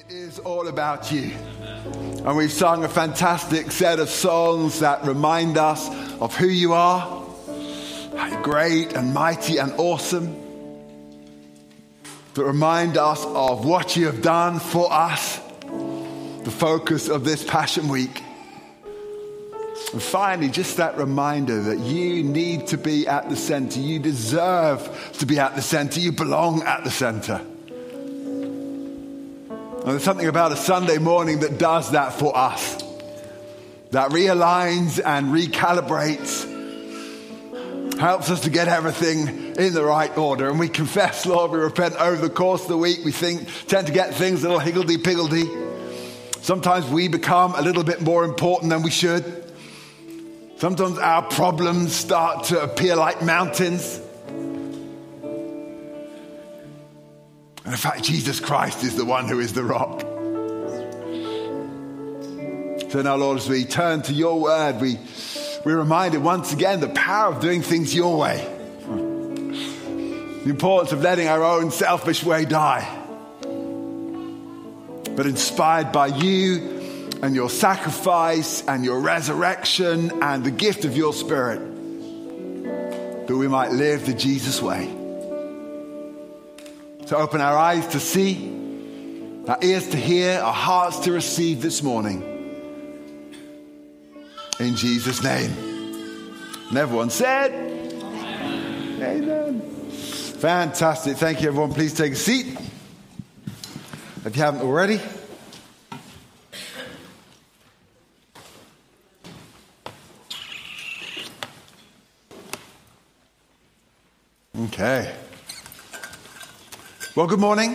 It is all about you. And we've sung a fantastic set of songs that remind us of who you are, how you're great and mighty and awesome, that remind us of what you have done for us, the focus of this Passion Week. And finally, just that reminder that you need to be at the center. You deserve to be at the center. You belong at the center. And there's something about a Sunday morning that does that for us, that realigns and recalibrates, helps us to get everything in the right order. And we confess, Lord, we repent over the course of the week. We tend to get things a little higgledy-piggledy. Sometimes we become a little bit more important than we should. Sometimes our problems start to appear like mountains. And in fact, Jesus Christ is the one who is the rock. So now, Lord, as we turn to your word, we're reminded once again the power of doing things your way. The importance of letting our own selfish way die. But inspired by you and your sacrifice and your resurrection and the gift of your Spirit, that we might live the Jesus way. So open our eyes to see, our ears to hear, our hearts to receive this morning. In Jesus' name. And everyone said, Amen. Amen. Fantastic. Thank you, everyone. Please take a seat, if you haven't already. Okay. Well, good morning.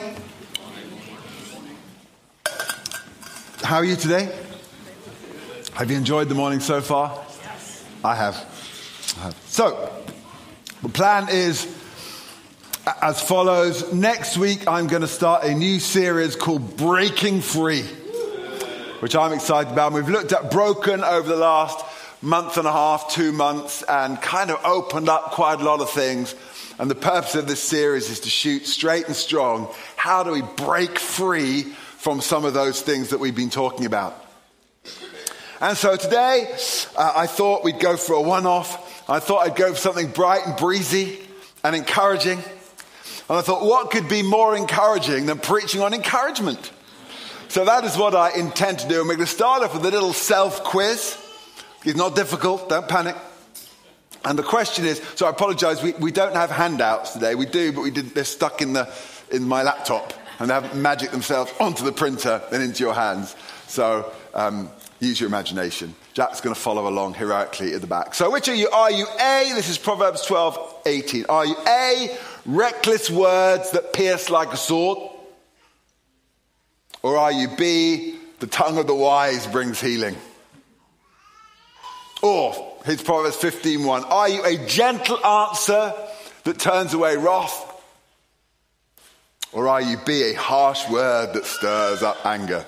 How are you today? Have you enjoyed the morning so far? Yes. I have. So, the plan is as follows. Next week, I'm going to start a new series called Breaking Free, which I'm excited about. We've looked at broken over the last month and a half, 2 months, and kind of opened up quite a lot of things. And the purpose of this series is to shoot straight and strong. How do we break free from some of those things that we've been talking about? And so today, I thought we'd go for a one-off. I thought I'd go for something bright and breezy and encouraging. And I thought, what could be more encouraging than preaching on encouragement? So that is what I intend to do. And we're going to start off with a little self-quiz. It's not difficult, don't panic. And the question is, so I apologize, we don't have handouts today. We do, but they're stuck in my laptop, and they haven't magicked themselves onto the printer and into your hands. So use your imagination. Jack's going to follow along heroically at the back. So which are you? Are you A, this is Proverbs 12:18. Are you A, reckless words that pierce like a sword? Or are you B, the tongue of the wise brings healing? Or, here's Proverbs 15:1. Are you a gentle answer that turns away wrath? Or are you B, a harsh word that stirs up anger?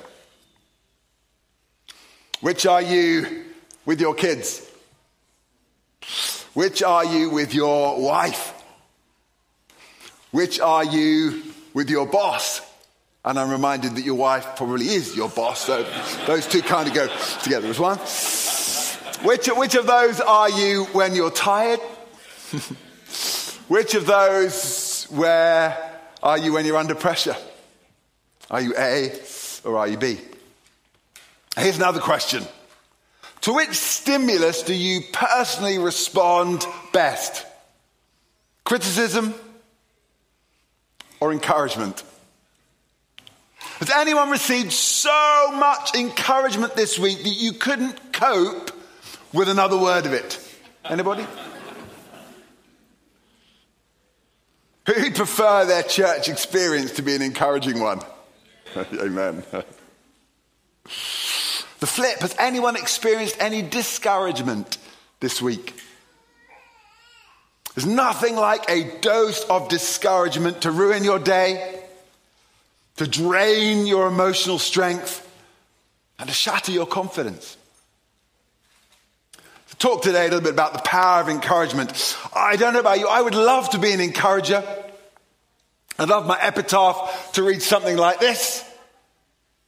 Which are you with your kids? Which are you with your wife? Which are you with your boss? And I'm reminded that your wife probably is your boss, so those two kind of go together as one. Which of those are you when you're tired? Which of those are you when you're under pressure? Are you A or are you B? Here's another question. To which stimulus do you personally respond best? Criticism or encouragement? Has anyone received so much encouragement this week that you couldn't cope with another word of it? Anybody? Who'd prefer their church experience to be an encouraging one? Amen. The flip, has anyone experienced any discouragement this week? There's nothing like a dose of discouragement to ruin your day, to drain your emotional strength, and to shatter your confidence. Talk today a little bit about the power of encouragement. I don't know about you, I would love to be an encourager. I'd love my epitaph to read something like this.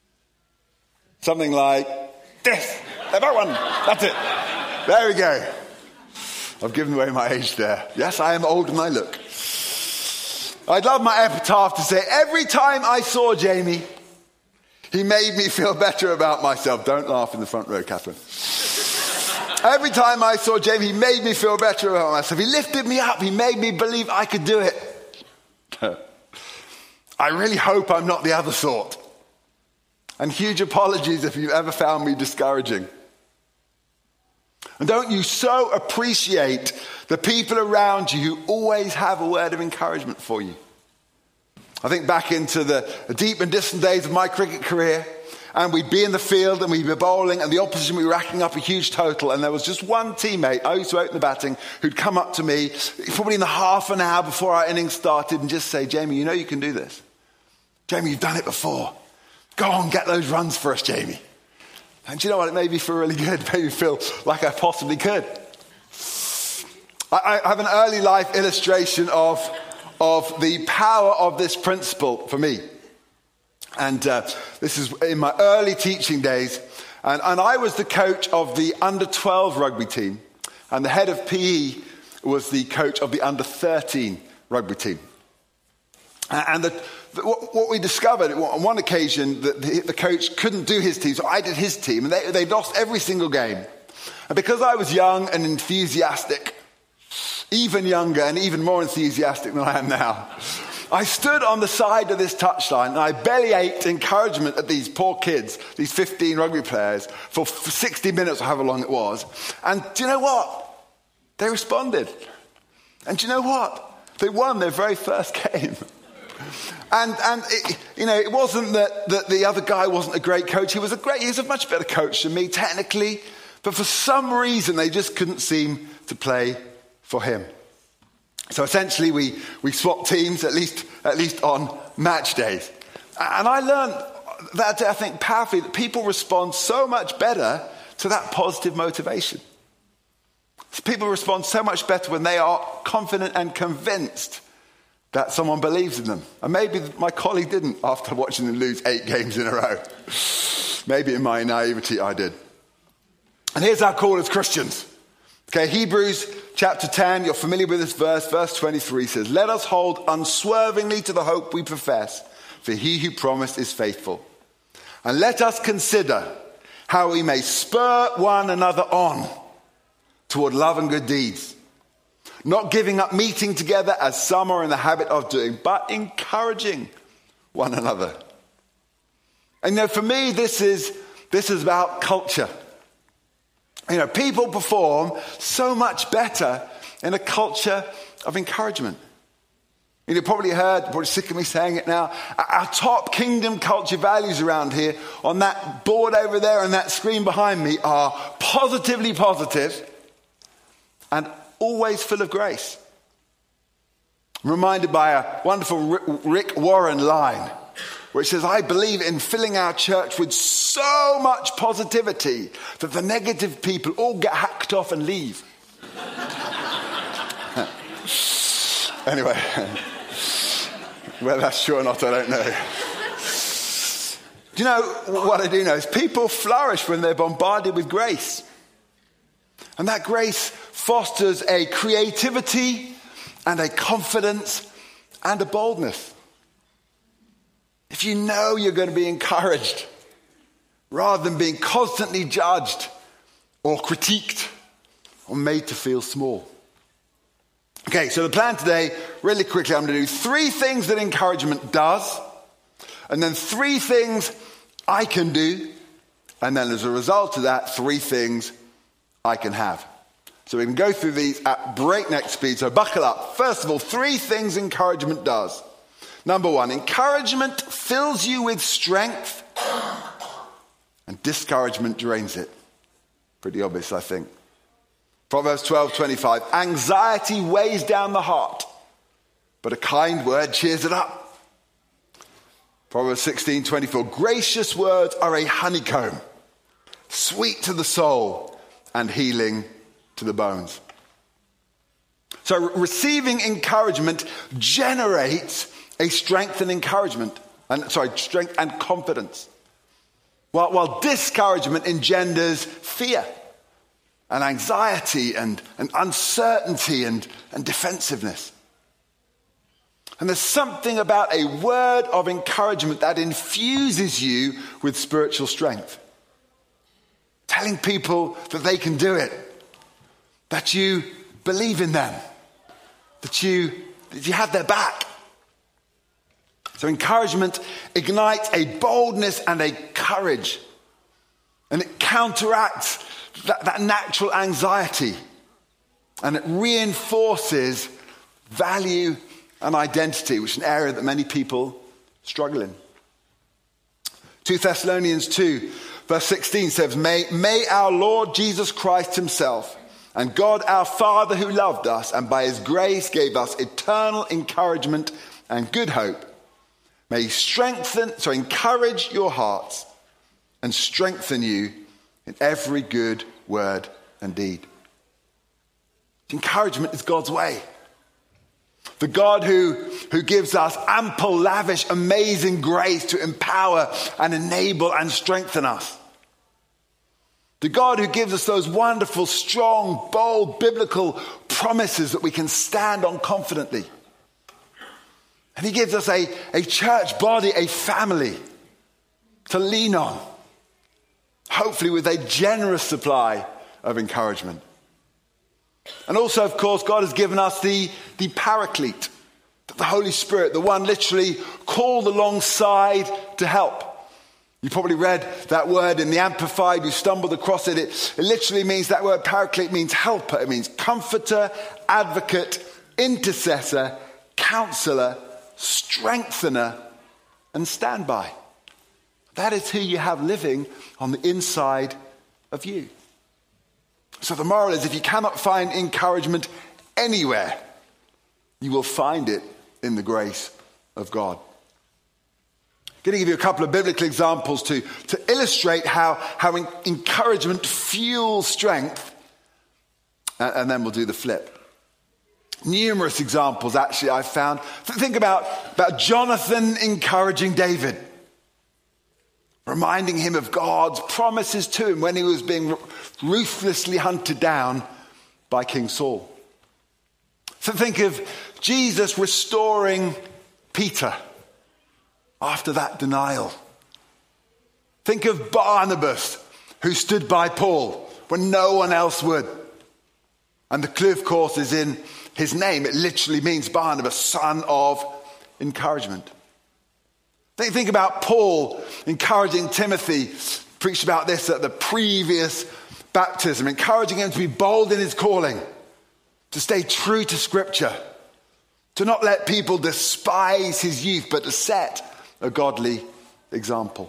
Something like this. About one. That's it. There we go. I've given away my age there. Yes, I am older than I look. I'd love my epitaph to say, every time I saw Jamie, he made me feel better about myself. Don't laugh in the front row, Catherine. Every time I saw Jamie, he made me feel better about myself. He lifted me up. He made me believe I could do it. I really hope I'm not the other sort. And huge apologies if you've ever found me discouraging. And don't you so appreciate the people around you who always have a word of encouragement for you? I think back into the deep and distant days of my cricket career, and we'd be in the field and we'd be bowling and the opposition would be racking up a huge total, and there was just one teammate, I used to open the batting, who'd come up to me probably in the half an hour before our innings started and just say, Jamie, you know you can do this. Jamie, you've done it before. Go on, get those runs for us, Jamie. And do you know what? It made me feel really good. It made me feel like I possibly could. I have an early life illustration of the power of this principle for me. And this is in my early teaching days. And I was the coach of the under-12 rugby team. And the head of PE was the coach of the under-13 rugby team. And what we discovered on one occasion, that the coach couldn't do his team, so I did his team, and they lost every single game. And because I was young and enthusiastic, even younger and even more enthusiastic than I am now, I stood on the side of this touchline and I belly-ached encouragement at these poor kids, these 15 rugby players, for 60 minutes or however long it was. And do you know what? They responded. And do you know what? They won their very first game. And it wasn't that the other guy wasn't a great coach. He was a much better coach than me technically. But for some reason, they just couldn't seem to play for him. So essentially, we swapped teams, at least on match days. And I learned that day, I think, powerfully, that people respond so much better to that positive motivation. People respond so much better when they are confident and convinced that someone believes in them. And maybe my colleague didn't after watching them lose 8 games in a row. Maybe in my naivety I did. And here's our call as Christians. Okay, Hebrews chapter 10, you're familiar with this verse 23 says, let us hold unswervingly to the hope we profess, for he who promised is faithful. And let us consider how we may spur one another on toward love and good deeds, not giving up meeting together as some are in the habit of doing, but encouraging one another. And for me, this is about culture. People perform so much better in a culture of encouragement. You've probably sick of me saying it now. Our top kingdom culture values around here on that board over there and that screen behind me are positively positive and always full of grace. I'm reminded by a wonderful Rick Warren line, which says, I believe in filling our church with so much positivity that the negative people all get hacked off and leave. Anyway, whether that's true or not, I don't know. Do you know what I do know is people flourish when they're bombarded with grace. And that grace fosters a creativity and a confidence and a boldness. If you know you're going to be encouraged, rather than being constantly judged or critiqued or made to feel small. Okay, so the plan today, really quickly, I'm going to do 3 things that encouragement does, and then 3 things I can do, and then as a result of that, 3 things I can have. So we can go through these at breakneck speed, so buckle up. First of all, 3 things encouragement does. Number 1, encouragement fills you with strength and discouragement drains it. Pretty obvious, I think. Proverbs 12:25, anxiety weighs down the heart, but a kind word cheers it up. Proverbs 16:24, gracious words are a honeycomb, sweet to the soul and healing to the bones. So receiving encouragement generates a strength and confidence. while discouragement engenders fear and anxiety and uncertainty and defensiveness. And there's something about a word of encouragement that infuses you with spiritual strength. Telling people that they can do it, that you believe in them, that you have their back. So encouragement ignites a boldness and a courage, and it counteracts that natural anxiety, and it reinforces value and identity, which is an area that many people struggle in. 2 Thessalonians 2 verse 16 says, May our Lord Jesus Christ himself and God our Father who loved us and by his grace gave us eternal encouragement and good hope, may he encourage your hearts and strengthen you in every good word and deed. Encouragement is God's way. The God who gives us ample, lavish, amazing grace to empower and enable and strengthen us. The God who gives us those wonderful, strong, bold, biblical promises that we can stand on confidently. And he gives us a church body, a family to lean on. Hopefully with a generous supply of encouragement. And also, of course, God has given us the Paraclete, the Holy Spirit, the one literally called alongside to help. You probably read that word in the Amplified, you stumbled across it. It literally means, that word Paraclete means helper. It means comforter, advocate, intercessor, counselor, strengthener, and standby. That is who you have living on the inside of you. So the moral is, if you cannot find encouragement anywhere, you will find it in the grace of God. I'm going to give you a couple of biblical examples to illustrate how encouragement fuels strength, and then we'll do the flip. Numerous examples, actually, I've found. Think about Jonathan encouraging David, reminding him of God's promises to him when he was being ruthlessly hunted down by King Saul. So think of Jesus restoring Peter after that denial. Think of Barnabas, who stood by Paul when no one else would. And the clue, of course, is in his name. It literally means Barnabas, son of encouragement. Think about Paul encouraging Timothy, preached about this at the previous baptism, encouraging him to be bold in his calling, to stay true to Scripture, to not let people despise his youth, but to set a godly example.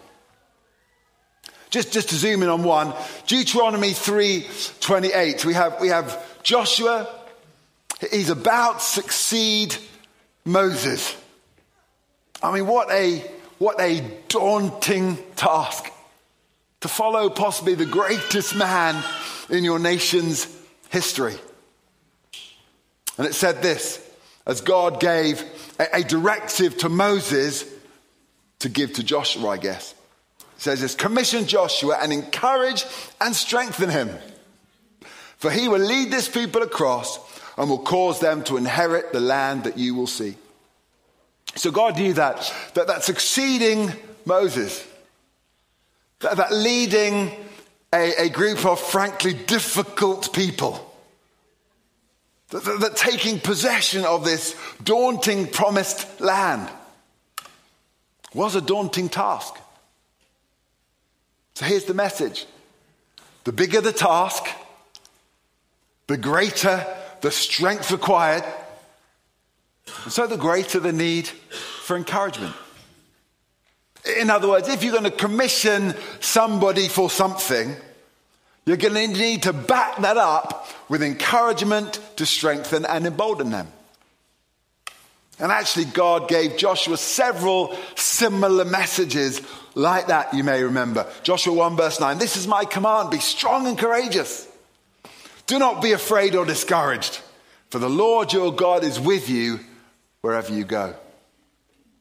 Just to zoom in on one, Deuteronomy 3:28. We have Joshua. He's about to succeed Moses. I mean, what a daunting task to follow possibly the greatest man in your nation's history. And it said this, as God gave a directive to Moses to give to Joshua, I guess. It says this, commission Joshua and encourage and strengthen him, for he will lead this people across and will cause them to inherit the land that you will see. So God knew that succeeding Moses, that leading a group of frankly difficult people, that taking possession of this daunting promised land was a daunting task. So here's the message. The bigger the task, the greater the strength required, and so the greater the need for encouragement. In other words, if you're going to commission somebody for something, you're going to need to back that up with encouragement to strengthen and embolden them. And actually, God gave Joshua several similar messages like that, you may remember. Joshua 1 verse 9, this is my command, be strong and courageous. Do not be afraid or discouraged, for the Lord your God is with you wherever you go.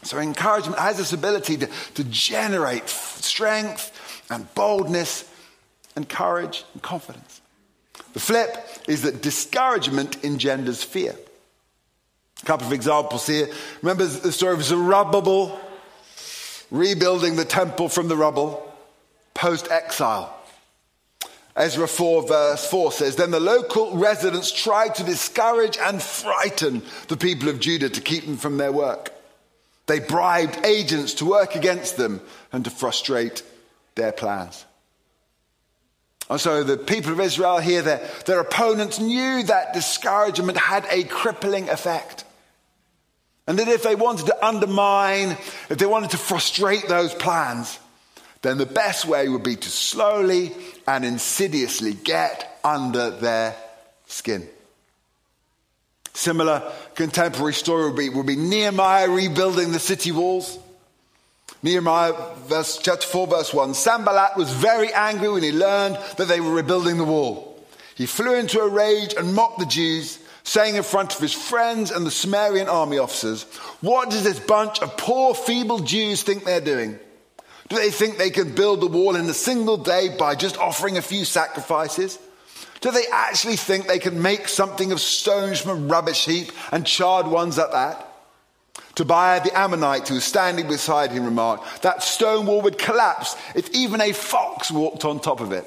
So encouragement has this ability to generate strength and boldness and courage and confidence. The flip is that discouragement engenders fear. A couple of examples here. Remember the story of Zerubbabel rebuilding the temple from the rubble post-exile. Ezra 4 verse 4 says, "Then the local residents tried to discourage and frighten the people of Judah to keep them from their work. They bribed agents to work against them and to frustrate their plans." And so the people of Israel here, their opponents knew that discouragement had a crippling effect. And that if they wanted to undermine, if they wanted to frustrate those plans, then the best way would be to slowly and insidiously get under their skin. Similar contemporary story would be Nehemiah rebuilding the city walls. Nehemiah chapter 4 verse 1. Sanballat was very angry when he learned that they were rebuilding the wall. He flew into a rage and mocked the Jews, saying in front of his friends and the Sumerian army officers, "What does this bunch of poor feeble Jews think they're doing? Do they think they can build the wall in a single day by just offering a few sacrifices? Do they actually think they can make something of stones from a rubbish heap and charred ones at that?" Tobiah the Ammonite, who was standing beside him, remarked, "That stone wall would collapse if even a fox walked on top of it."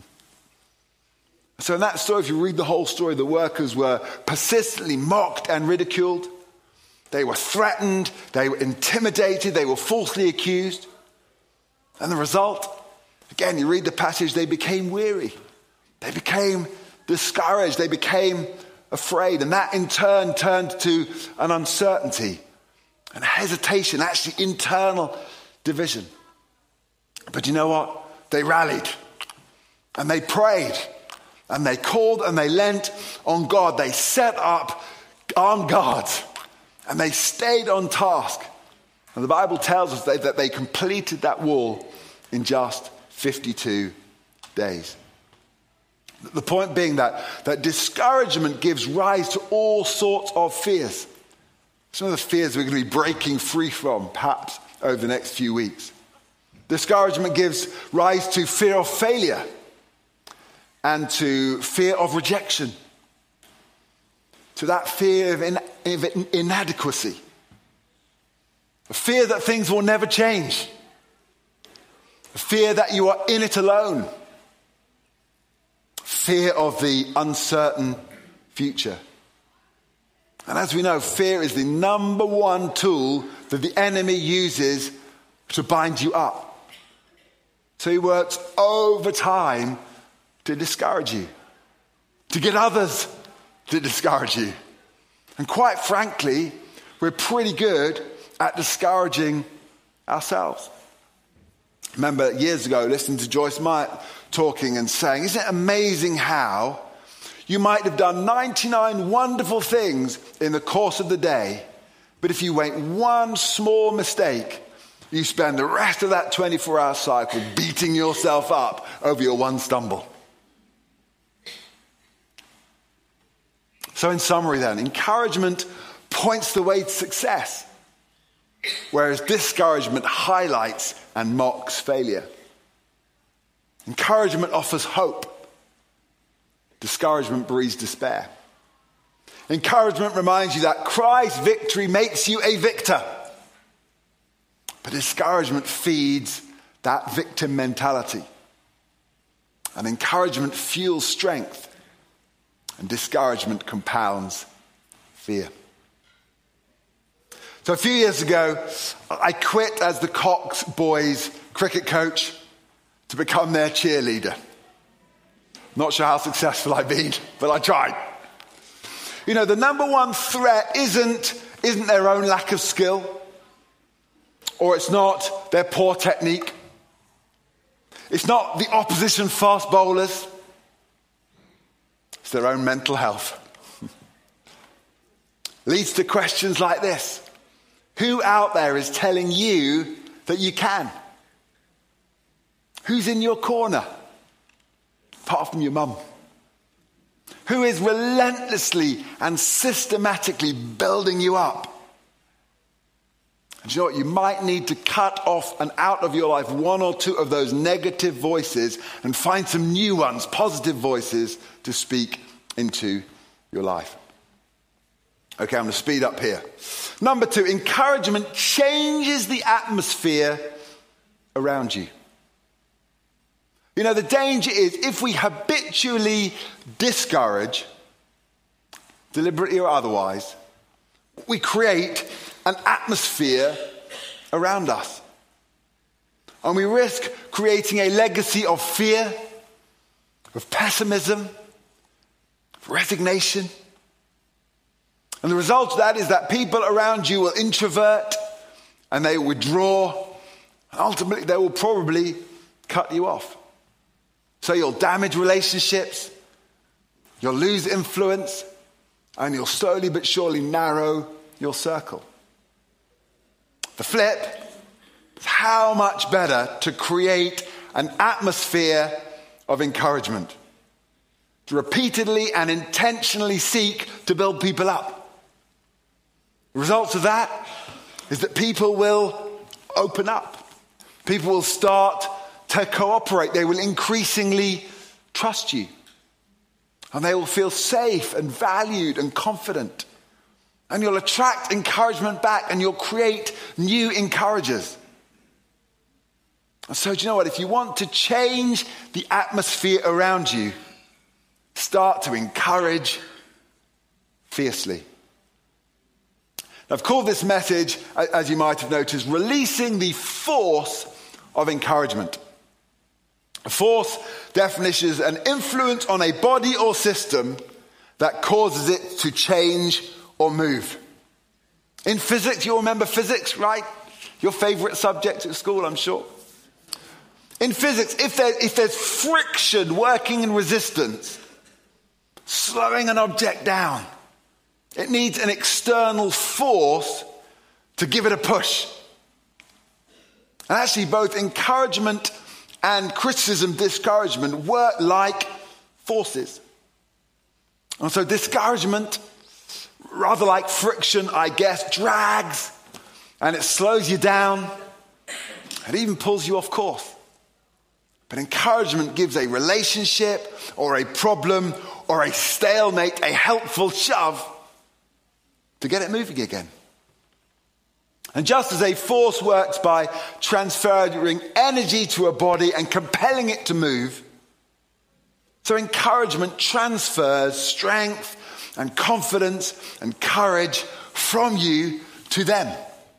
So in that story, if you read the whole story, the workers were persistently mocked and ridiculed. They were threatened, they were intimidated, they were falsely accused. And the result, again, you read the passage, they became weary. They became discouraged. They became afraid. And that in turn turned to an uncertainty, and hesitation, actually internal division. But you know what? They rallied and they prayed and they called and they leant on God. They set up armed guards and they stayed on task. And the Bible tells us that they completed that wall in just 52 days. The point being that discouragement gives rise to all sorts of fears. Some of the fears we're going to be breaking free from, perhaps, over the next few weeks. Discouragement gives rise to fear of failure and to fear of rejection, to that fear of inadequacy, a fear that things will never change, a fear that you are in it alone, fear of the uncertain future. And as we know, fear is the number one tool that the enemy uses to bind you up. So he works overtime to discourage you, to get others to discourage you. And quite frankly, we're pretty good at discouraging ourselves. Remember years ago, listening to Joyce Meyer talking and saying, "Isn't it amazing how you might have done 99 wonderful things in the course of the day, but if you make one small mistake, you spend the rest of that 24-hour cycle beating yourself up over your one stumble." So in summary then, encouragement points the way to success, whereas discouragement highlights and mocks failure. Encouragement offers hope. Discouragement breeds despair. Encouragement reminds you that Christ's victory makes you a victor. But discouragement feeds that victim mentality. And encouragement fuels strength. And discouragement compounds fear. So a few years ago, I quit as the Cox boys cricket coach to become their cheerleader. Not sure how successful I've been, but I tried. You know, the number one threat isn't their own lack of skill, or it's not their poor technique. It's not the opposition fast bowlers. It's their own mental health. Leads to questions like this. Who out there is telling you that you can? Who's in your corner? Apart from your mum. Who is relentlessly and systematically building you up? And you know what? You might need to cut off and out of your life one or two of those negative voices and find some new ones, positive voices to speak into your life. Okay, I'm going to speed up here. Number 2, encouragement changes the atmosphere around you. You know, the danger is if we habitually discourage, deliberately or otherwise, we create an atmosphere around us. And we risk creating a legacy of fear, of pessimism, of resignation. And the result of that is that people around you will introvert and they will withdraw. Ultimately, they will probably cut you off. So you'll damage relationships, you'll lose influence, and you'll slowly but surely narrow your circle. The flip is how much better to create an atmosphere of encouragement. To repeatedly and intentionally seek to build people up. The result of that is that people will open up. People will start to cooperate. They will increasingly trust you. And they will feel safe and valued and confident. And you'll attract encouragement back and you'll create new encouragers. And so do you know what? If you want to change the atmosphere around you, start to encourage fiercely. I've called this message, as you might have noticed, releasing the force of encouragement. A force definition is an influence on a body or system that causes it to change or move. In physics, you'll remember physics, right? Your favorite subject at school, I'm sure. In physics, if there's friction working in resistance, slowing an object down, it needs an external force to give it a push. And actually, both encouragement and criticism, discouragement, work like forces. And so discouragement, rather like friction, I guess, drags and it slows you down. It even pulls you off course. But encouragement gives a relationship or a problem or a stalemate a helpful shove to get it moving again. And just as a force works by transferring energy to a body and compelling it to move, so encouragement transfers strength and confidence and courage from you to them.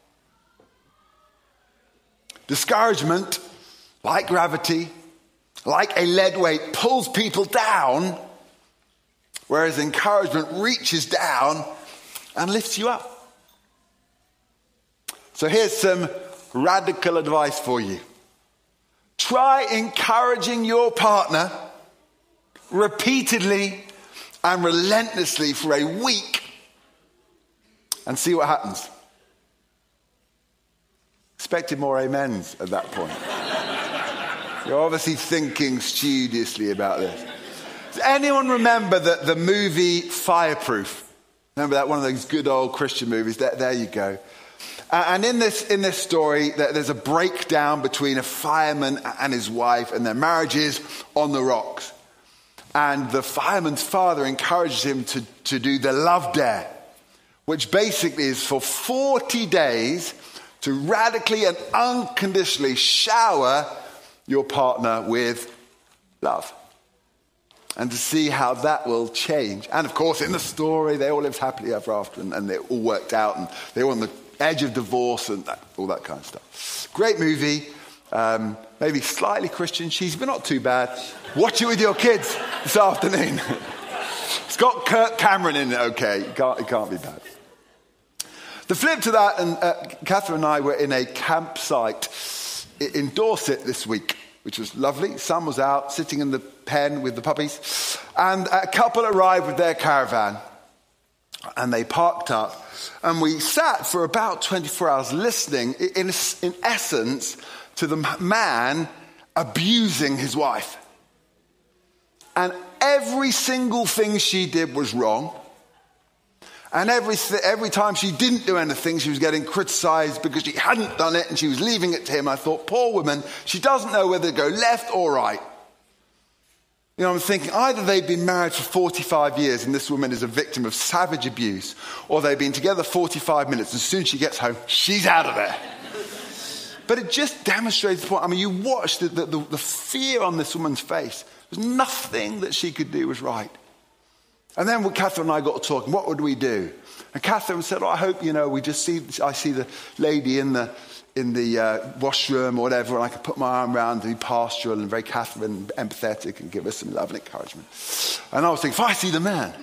Discouragement, like gravity, like a lead weight, pulls people down, whereas encouragement reaches down and lifts you up. So here's some radical advice for you. Try encouraging your partner repeatedly and relentlessly for a week and see what happens. Expected more amens at that point. You're obviously thinking studiously about this. Does anyone remember the movie Fireproof? Remember that, one of those good old Christian movies? There you go. And in this story, there's a breakdown between a fireman and his wife, and their marriage is on the rocks. And the fireman's father encourages him to do the love dare, which basically is for 40 days to radically and unconditionally shower your partner with love. And to see how that will change. And of course, in the story, they all lived happily ever after, and it all worked out, and they were on the edge of divorce and all that kind of stuff. Great movie. Maybe slightly Christian cheesy, but not too bad. Watch it with your kids this afternoon. It's got Kirk Cameron in it, okay. It can't be bad. The flip to that, and Catherine and I were in a campsite in Dorset this week, which was lovely. Sun was out, sitting in the pen with the puppies. And a couple arrived with their caravan. And they parked up. And we sat for about 24 hours listening, in essence, to the man abusing his wife. And every single thing she did was wrong. And every time she didn't do anything, she was getting criticized because she hadn't done it and she was leaving it to him. I thought, poor woman, she doesn't know whether to go left or right. You know, I'm thinking either they've been married for 45 years and this woman is a victim of savage abuse, or they've been together 45 minutes. As soon as she gets home, she's out of there. But it just demonstrates the point. I mean, you watch the fear on this woman's face. There's nothing that she could do was right. And then when Catherine and I got talking, what would we do? And Catherine said, I hope, I see the lady in the washroom or whatever, and I can put my arm around and be pastoral and very Catherine, empathetic, and give her some love and encouragement. And I was thinking, if I see the man.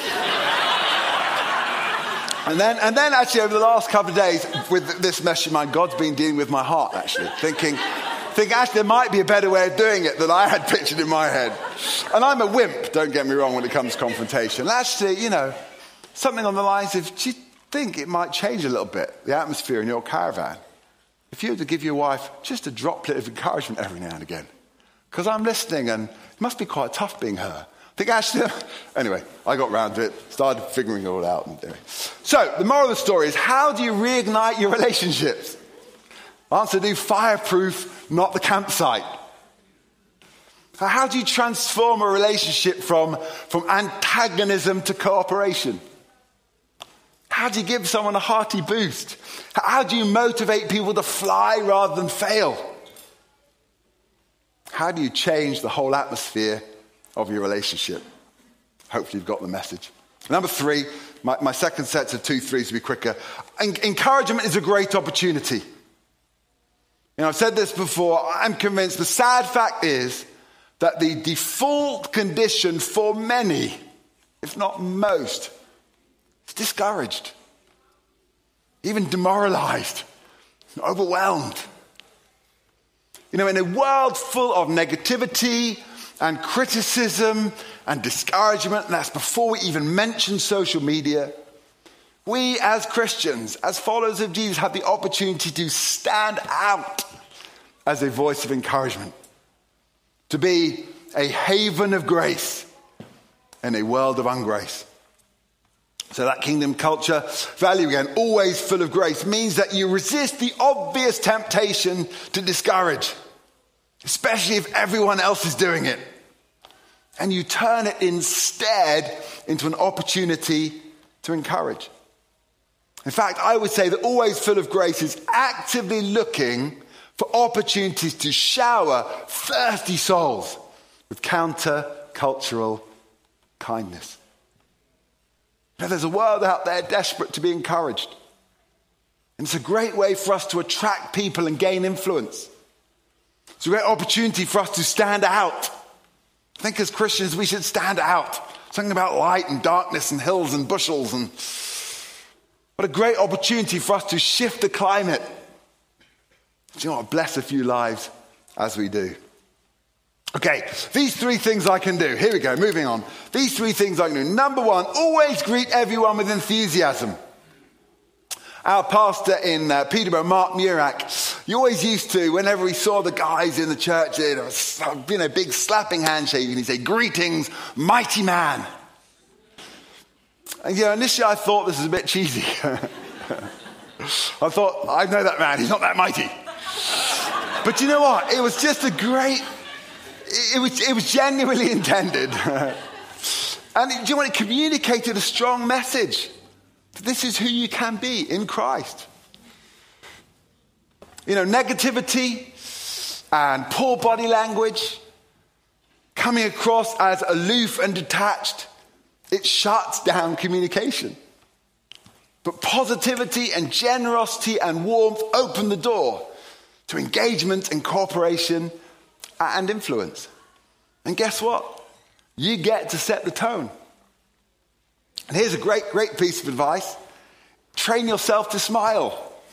and then actually over the last couple of days, with this message in mind, God's been dealing with my heart, actually, thinking actually there might be a better way of doing it than I had pictured in my head. And I'm a wimp, don't get me wrong, when it comes to confrontation. And actually, something on the lines of, do you think it might change a little bit, the atmosphere in your caravan, if you were to give your wife just a droplet of encouragement every now and again? Because I'm listening and it must be quite tough being her. I think actually, anyway, I got round to it, started figuring it all out. So, the moral of the story is, how do you reignite your relationships? Answer, do fireproof, not the campsite. How do you transform a relationship from antagonism to cooperation? How do you give someone a hearty boost? How do you motivate people to fly rather than fail? How do you change the whole atmosphere of your relationship? Hopefully you've got the message. Number 3, my second set of 2 threes to be quicker. Encouragement is a great opportunity. I've said this before, I'm convinced the sad fact is that the default condition for many, if not most, is discouraged, even demoralized, overwhelmed. In a world full of negativity and criticism and discouragement, and that's before we even mention social media, we as Christians, as followers of Jesus, have the opportunity to stand out as a voice of encouragement, to be a haven of grace in a world of ungrace. So that kingdom culture value again, always full of grace, means that you resist the obvious temptation to discourage, especially if everyone else is doing it. And you turn it instead into an opportunity to encourage. In fact, I would say that always full of grace is actively looking for opportunities to shower thirsty souls with counter-cultural kindness. There's a world out there desperate to be encouraged. And it's a great way for us to attract people and gain influence. It's a great opportunity for us to stand out. I think as Christians we should stand out. Something about light and darkness and hills and bushels. And what a great opportunity for us to shift the climate. Do you know what? Bless a few lives as we do. Okay, these 3 things I can do. Here we go, moving on. These 3 things I can do. Number 1, always greet everyone with enthusiasm. Our pastor in Peterborough, Mark Murak, he always used to, whenever he saw the guys in the church, big slapping handshake, and he'd say, "Greetings, mighty man." And initially I thought this was a bit cheesy. I thought, I know that man, he's not that mighty. But you know what? It was just a great... It was genuinely intended. And do you know what? It communicated a strong message. This is who you can be in Christ. Negativity and poor body language, coming across as aloof and detached, it shuts down communication. But positivity and generosity and warmth open the door to engagement and cooperation and influence. And guess what? You get to set the tone. And here's a great piece of advice. Train yourself to smile.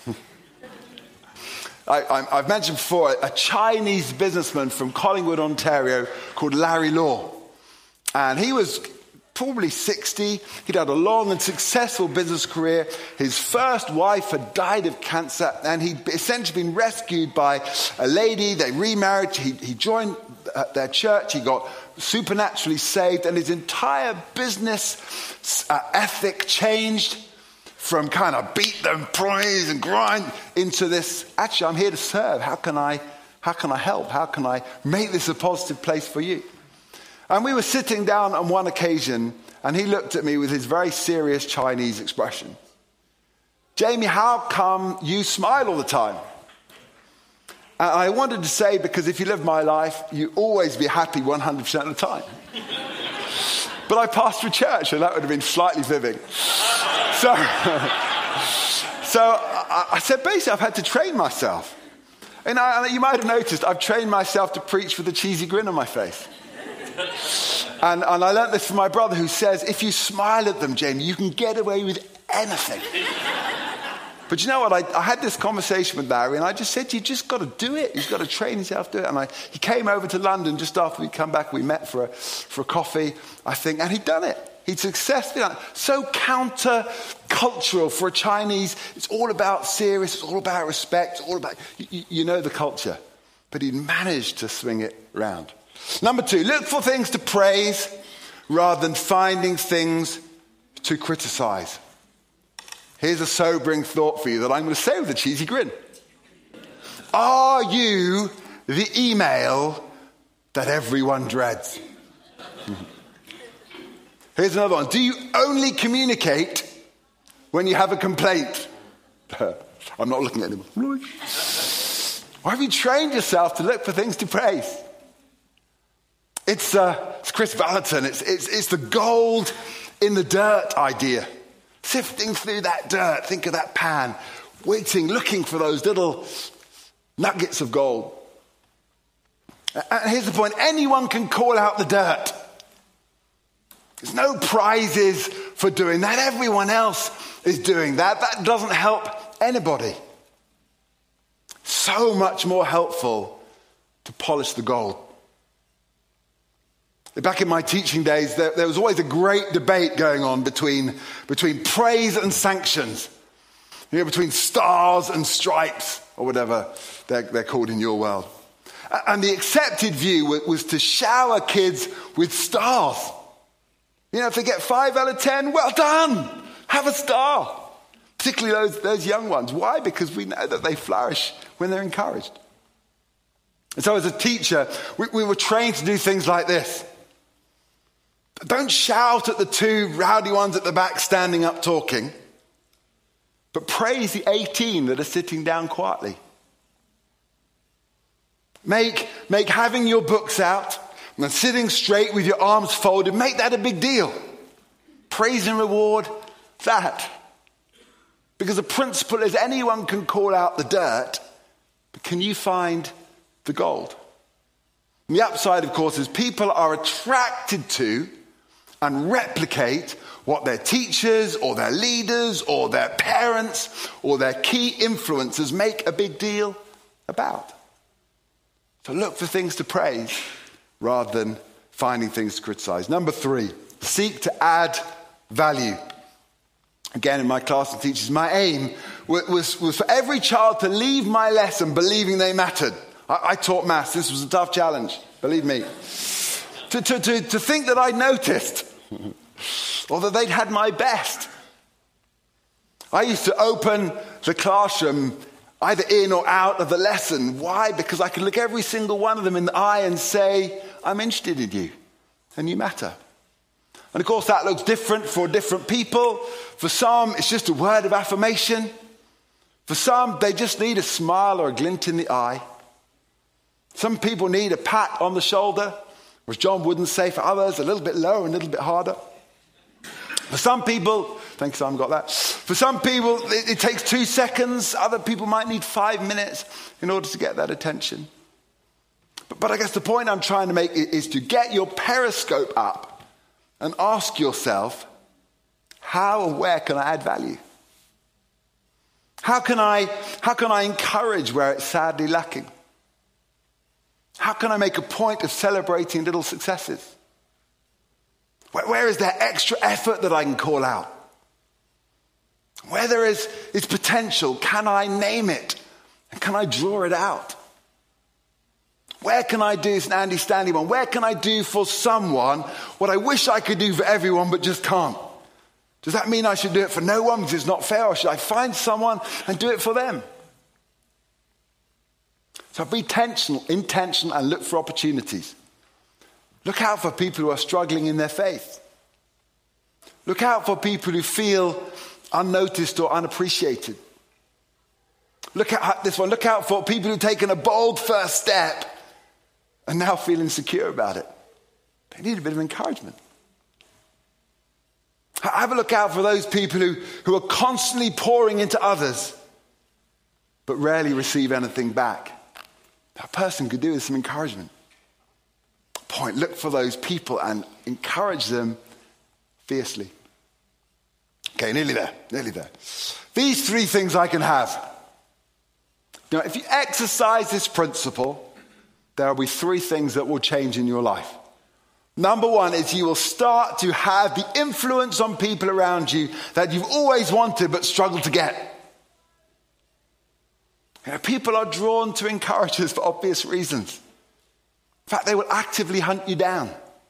I've mentioned before a Chinese businessman from Collingwood, Ontario, called Larry Law. And he was probably 60. He'd had a long and successful business career. His first wife had died of cancer, and he'd essentially been rescued by a lady. They remarried. He joined at their church. He got supernaturally saved, and his entire business ethic changed from kind of beat them, praise and grind into this, actually, I'm here to serve. How can I help? How can I make this a positive place for you? And we were sitting down on one occasion, and he looked at me with his very serious Chinese expression. Jamie, how come you smile all the time? And I wanted to say, because if you live my life, you always be happy 100% of the time. But I pastor a church, and that would have been slightly vivid. So I said, basically, I've had to train myself. And you might have noticed, I've trained myself to preach with a cheesy grin on my face. And I learned this from my brother, who says, if you smile at them, Jamie, you can get away with anything. But you know what? I had this conversation with Larry, and I just said, you just got to do it. You've got to train yourself to do it. And he came over to London just after we'd come back. We met for a coffee, I think, and he'd done it. He'd successfully done it. So counter-cultural for a Chinese. It's all about serious. It's all about respect. It's all about, you know the culture. But he'd managed to swing it round. Number 2, look for things to praise rather than finding things to criticize. Here's a sobering thought for you that I'm going to say with a cheesy grin. Are you the email that everyone dreads? Here's another one. Do you only communicate when you have a complaint? I'm not looking at him. Or have you trained yourself to look for things to praise? It's Chris Vallotton. It's the gold in the dirt idea. Sifting through that dirt, think of that pan, waiting, looking for those little nuggets of gold. And here's the point, anyone can call out the dirt. There's no prizes for doing that. Everyone else is doing that. That doesn't help anybody. So much more helpful to polish the gold. Back in my teaching days, there was always a great debate going on between praise and sanctions. You know, between stars and stripes, or whatever they're called in your world. And the accepted view was to shower kids with stars. You know, if they get 5 out of 10, well done, have a star. Particularly those young ones. Why? Because we know that they flourish when they're encouraged. And so as a teacher, we were trained to do things like this. Don't shout at the 2 rowdy ones at the back standing up talking, but praise the 18 that are sitting down quietly. Make having your books out and sitting straight with your arms folded, make that a big deal. Praise and reward that. Because the principle is anyone can call out the dirt, but can you find the gold? And the upside, of course, is people are attracted to and replicate what their teachers or their leaders or their parents or their key influencers make a big deal about. So look for things to praise rather than finding things to criticize. Number 3, seek to add value. Again, in my class of teachers, my aim was for every child to leave my lesson believing they mattered. I taught maths. This was a tough challenge, believe me. To think that I'd noticed or that they'd had my best. I used to open the classroom either in or out of the lesson. Why? Because I could look every single one of them in the eye and say, I'm interested in you and you matter. And of course that looks different for different people. For some, it's just a word of affirmation. For some, they just need a smile or a glint in the eye. Some people need a pat on the shoulder, which John wouldn't say. For others, a little bit lower and a little bit harder. For some people, thanks, Sam, got that. For some people, it takes 2 seconds. Other people might need 5 minutes in order to get that attention. But I guess the point I'm trying to make is to get your periscope up and ask yourself, how and where can I add value? How can I encourage where it's sadly lacking? How can I make a point of celebrating little successes? Where is there extra effort that I can call out? Where there is potential, can I name it? And can I draw it out? Where can I do, it's an Andy Stanley one, where can I do for someone what I wish I could do for everyone but just can't? Does that mean I should do it for no one because it's not fair, or should I find someone and do it for them? So be intentional and look for opportunities. Look out for people who are struggling in their faith. Look out for people who feel unnoticed or unappreciated. Look at this one. Look out for people who've taken a bold first step and now feel insecure about it. They need a bit of encouragement. Have a look out for those people who are constantly pouring into others but rarely receive anything back. That person could do with some encouragement. Point, look for those people and encourage them fiercely. Okay, nearly there. These three things I can have. Now, if you exercise this principle, there will be three things that will change in your life. Number one is you will start to have the influence on people around you that you've always wanted but struggled to get. People are drawn to encouragers for obvious reasons. In fact, they will actively hunt you down.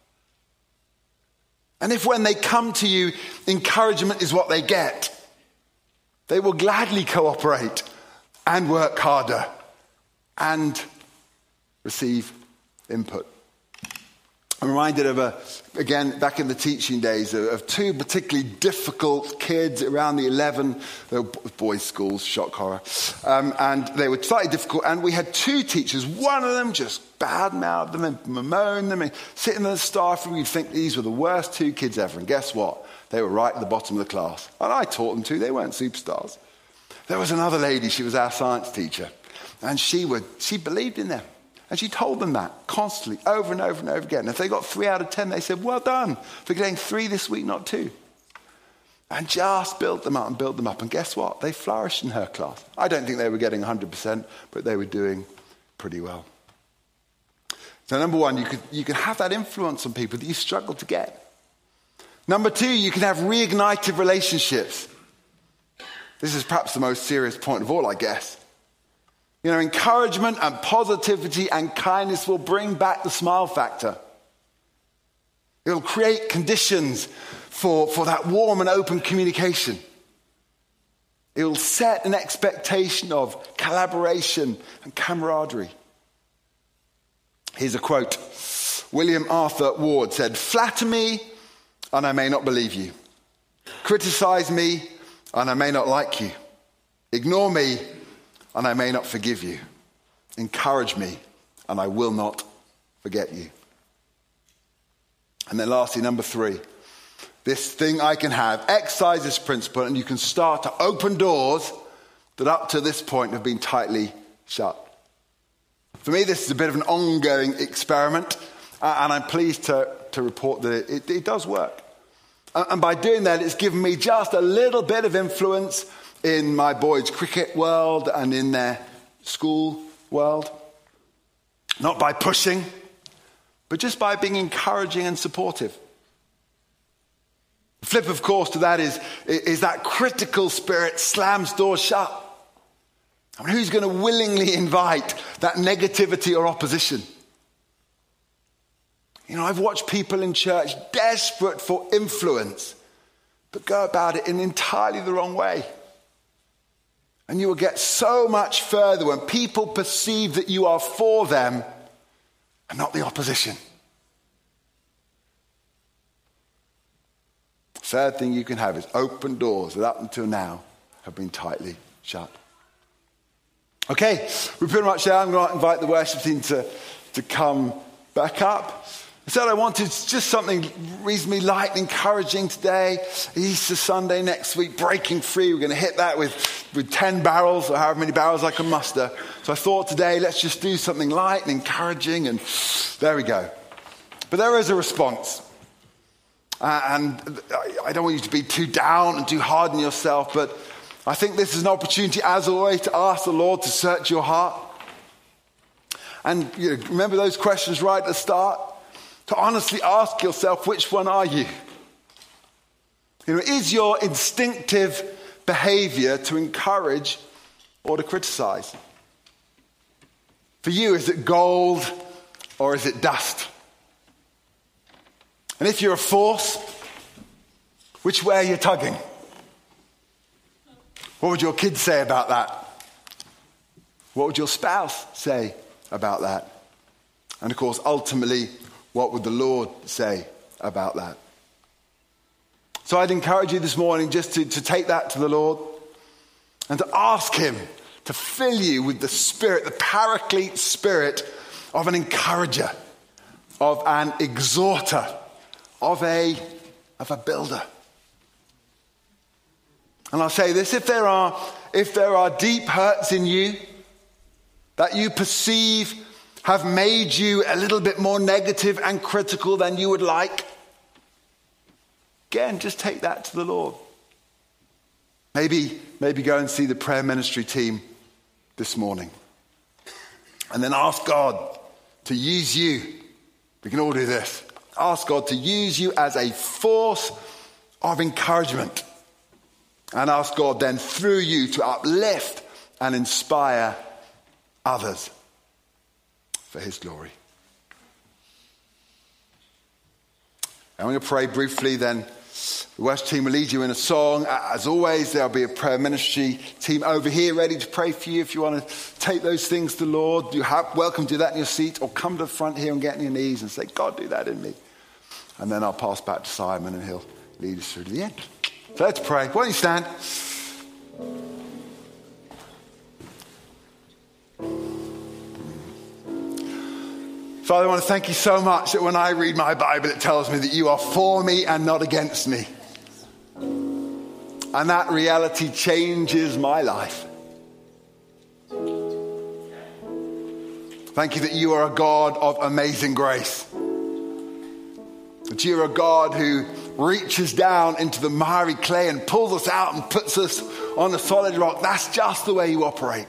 And if when they come to you, encouragement is what they get, they will gladly cooperate and work harder and receive input. I'm reminded of, again, back in the teaching days, of two particularly difficult kids around the 11, they were boys' schools, shock horror, and they were slightly difficult, and we had two teachers. One of them just bad-mouthed them and bemoaned them, and sitting in the staff room, you'd think these were the worst two kids ever, and guess what? They were right at the bottom of the class, and I taught them to. They weren't superstars. There was another lady, she was our science teacher, and she believed in them. And she told them that constantly, over and over and over again. If they got 3 out of 10, they said, well done for getting 3 this week, not 2. And just built them up and built them up. And guess what? They flourished in her class. I don't think they were getting 100%, but they were doing pretty well. So number one, you can have that influence on people that you struggle to get. Number two, you can have reignited relationships. This is perhaps the most serious point of all, I guess. Encouragement and positivity and kindness will bring back the smile factor. It will create conditions for that warm and open communication. It will set an expectation of collaboration and camaraderie. Here's a quote. William Arthur Ward said, "Flatter me and I may not believe you. Criticize me and I may not like you. Ignore me and I may not forgive you. Encourage me, and I will not forget you." And then lastly, number 3, this thing I can have, exercise this principle, and you can start to open doors that up to this point have been tightly shut. For me, this is a bit of an ongoing experiment, and I'm pleased to report that it does work. And by doing that, it's given me just a little bit of influence in my boys' cricket world and in their school world. Not by pushing, but just by being encouraging and supportive. The flip, of course, to that is that critical spirit slams doors shut. I mean, who's going to willingly invite that negativity or opposition? I've watched people in church desperate for influence, but go about it in entirely the wrong way. And you will get so much further when people perceive that you are for them and not the opposition. Third thing you can have is open doors that up until now have been tightly shut. Okay, we're pretty much there. I'm going to invite the worship team to come back up. I said I wanted just something reasonably light and encouraging today. Easter Sunday next week, breaking free. We're going to hit that with 10 barrels or however many barrels I can muster. So I thought today, let's just do something light and encouraging, and there we go. But there is a response. And I don't want you to be too down and too hard on yourself, but I think this is an opportunity, as always, to ask the Lord to search your heart. And remember those questions right at the start? To honestly ask yourself, which one are you? Is your instinctive behavior to encourage or to criticize? For you, is it gold or is it dust? And if you're a force, which way are you tugging? What would your kids say about that? What would your spouse say about that? And of course, ultimately, what would the Lord say about that? So I'd encourage you this morning just to take that to the Lord and to ask him to fill you with the spirit, the paraclete spirit of an encourager, of an exhorter, of a builder. And I'll say this, if there are deep hurts in you that you perceive have made you a little bit more negative and critical than you would like, again, just take that to the Lord. Maybe go and see the prayer ministry team this morning. And then ask God to use you. We can all do this. Ask God to use you as a force of encouragement. And ask God then through you to uplift and inspire others for his glory. I'm going to pray briefly, then the worship team will lead you in a song. As always, there'll be a prayer ministry team over here ready to pray for you. If you want to take those things to the Lord, you're welcome to do that in your seat, or come to the front here and get on your knees and say, God, do that in me. And then I'll pass back to Simon and he'll lead us through to the end. So let's pray. Why don't you stand? Father, I want to thank you so much that when I read my Bible, it tells me that you are for me and not against me. And that reality changes my life. Thank you that you are a God of amazing grace. That you are a God who reaches down into the miry clay and pulls us out and puts us on a solid rock. That's just the way you operate.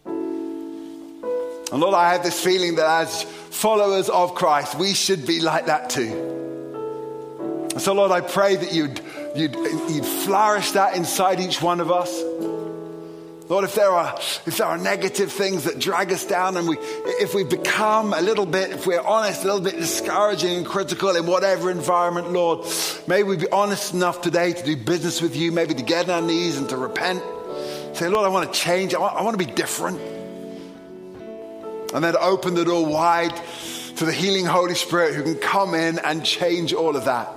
And Lord, I have this feeling that as followers of Christ, we should be like that too. And so Lord, I pray that you'd flourish that inside each one of us. Lord, if there are negative things that drag us down, and if we become a little bit, if we're honest, a little bit discouraging and critical in whatever environment, Lord, may we be honest enough today to do business with you, maybe to get on our knees and to repent. Say, Lord, I want to change. I want to be different. And then to open the door wide to the healing Holy Spirit who can come in and change all of that.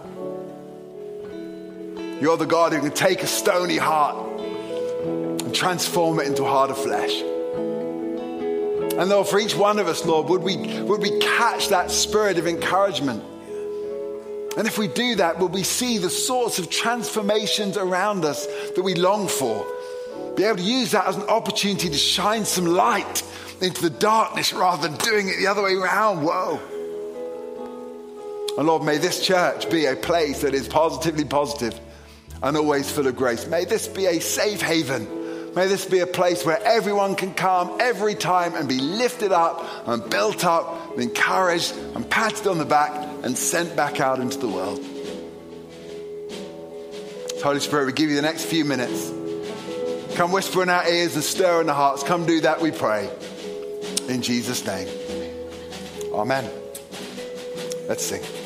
You're the God who can take a stony heart and transform it into a heart of flesh. And Lord, for each one of us, Lord, would we catch that spirit of encouragement? And if we do that, will we see the sorts of transformations around us that we long for? Be able to use that as an opportunity to shine some light into the darkness rather than doing it the other way around. Whoa. And Lord, may this church be a place that is positively positive and always full of grace. May this be a safe haven. May this be a place where everyone can come every time and be lifted up and built up and encouraged and patted on the back and sent back out into the world. Holy Spirit, we give you the next few minutes. Come whisper in our ears and stir in our hearts. Come do that, we pray. In Jesus' name. Amen. Let's sing.